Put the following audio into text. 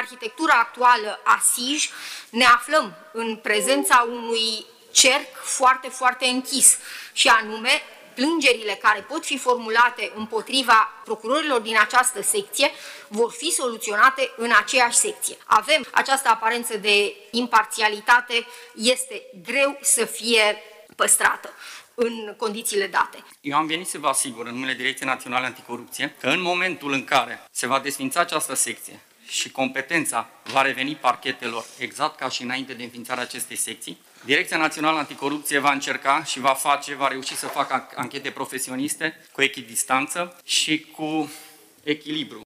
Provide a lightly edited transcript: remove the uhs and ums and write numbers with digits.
arhitectura actuală a SIJ ne aflăm în prezența unui cerc foarte, foarte închis, și anume plângerile care pot fi formulate împotriva procurorilor din această secție vor fi soluționate în aceeași secție. Avem această aparență de imparțialitate, este greu să fie păstrată în condițiile date. Eu am venit să vă asigur în numele Direcției Naționale Anticorupție că în momentul în care se va desfința această secție și competența va reveni parchetelor exact ca și înainte de înființarea acestei secții, Direcția Națională Anticorupție va încerca și va reuși să facă anchete profesioniste cu echidistanță și cu echilibru.